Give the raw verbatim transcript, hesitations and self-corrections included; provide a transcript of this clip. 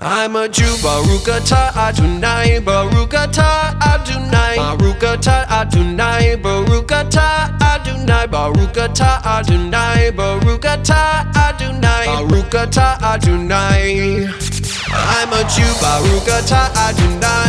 I'm a Jew, Baruch atah Adonai, Baruch atah Adonai, Baruch atah Adonai, Baruch atah Adonai, Baruch atah Adonai, Baruch atah Adonai, Baruch atah Adonai. I'm a Jew, Baruch atah Adonai.